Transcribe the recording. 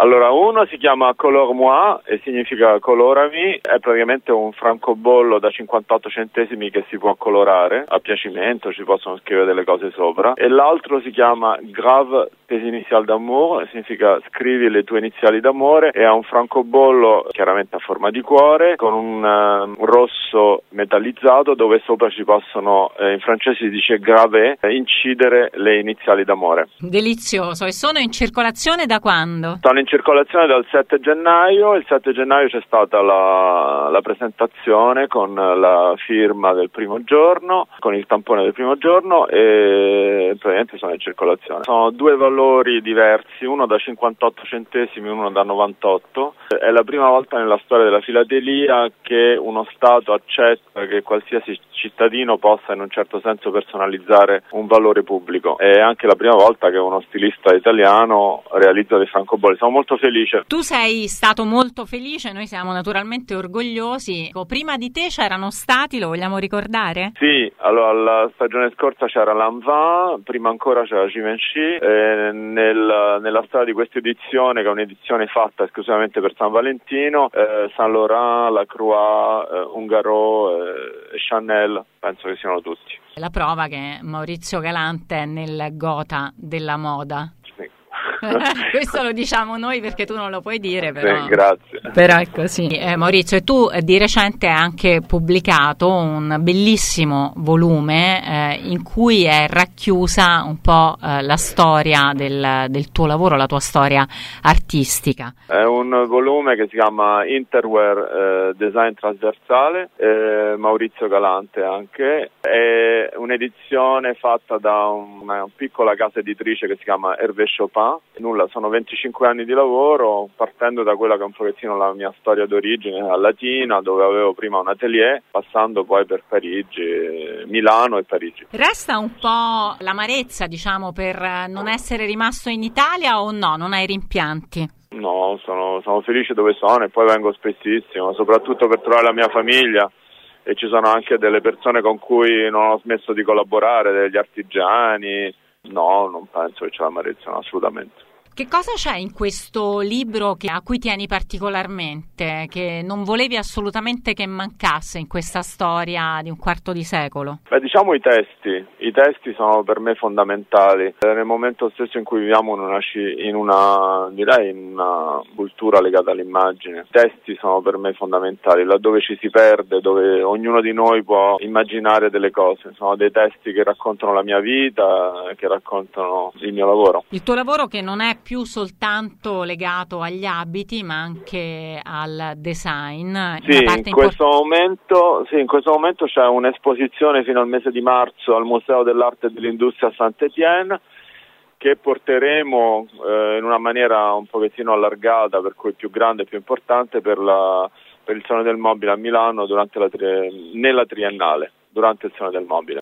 Allora, uno si chiama Color Moi e significa colorami, è praticamente un francobollo da 58 centesimi che si può colorare a piacimento, ci possono scrivere delle cose sopra, e l'altro si chiama Grave tes initiales d'amour, significa scrivi le tue iniziali d'amore, e ha un francobollo chiaramente a forma di cuore con un rosso metallizzato dove sopra ci possono, in francese si dice gravé, incidere le iniziali d'amore. Delizioso. E sono in circolazione da quando? Sono in circolazione dal 7 gennaio, il 7 gennaio c'è stata la presentazione con la firma del primo giorno, con il tampone del primo giorno, e praticamente sono in circolazione. Sono due valori diversi, uno da 58 centesimi, uno da 98. È la prima volta nella storia della filatelia che uno Stato accetta che qualsiasi cittadino possa in un certo senso personalizzare un valore pubblico. È anche la prima volta che uno stilista italiano realizza dei francobolli. Sono molto felice. Tu sei stato molto felice, noi siamo naturalmente orgogliosi. Prima di te c'erano stati, lo vogliamo ricordare? Sì, allora la stagione scorsa c'era Lanvin, prima ancora c'era Givenchy, nella storia di questa edizione, che è un'edizione fatta esclusivamente per San Valentino, Saint Laurent, Lacroix, Ungaro e Chanel, penso che siano tutti. La prova che Maurizio Galante è nel gotha della moda. Sì. Questo lo diciamo noi perché tu non lo puoi dire, però. Sì, grazie. Però è così. Maurizio, e tu di recente hai anche pubblicato un bellissimo volume in cui è racchiusa un po' la storia del tuo lavoro, la tua storia artistica. È un volume che si chiama Interwear Design Trasversale, Maurizio Galante anche. È un'edizione fatta da una piccola casa editrice che si chiama Hervé Chopin. Nulla, sono 25 anni di lavoro, partendo da quella che è un pochettino la mia storia d'origine a Latina, dove avevo prima un atelier, passando poi per Parigi, Milano e Parigi. Resta un po' l'amarezza, diciamo, per non essere rimasto in Italia, o no? Non hai rimpianti? No, sono felice dove sono e poi vengo spessissimo, soprattutto per trovare la mia famiglia, e ci sono anche delle persone con cui non ho smesso di collaborare, degli artigiani. No, non penso che c'è l'amarezza, no, assolutamente. Che cosa c'è in questo libro a cui tieni particolarmente, che non volevi assolutamente che mancasse in questa storia di un quarto di secolo? Beh, diciamo i testi sono per me fondamentali. Nel momento stesso in cui viviamo in una cultura legata all'immagine. I testi sono per me fondamentali, laddove ci si perde, dove ognuno di noi può immaginare delle cose. Sono dei testi che raccontano la mia vita, che raccontano il mio lavoro. Il tuo lavoro, che non è più soltanto legato agli abiti ma anche al design. Sì, in questo momento c'è un'esposizione fino al mese di marzo al Museo dell'Arte e dell'Industria a Saint-Étienne, che porteremo in una maniera un pochettino allargata, per cui più grande e più importante, per il Salone del Mobile a Milano nella Triennale, durante il Salone del Mobile.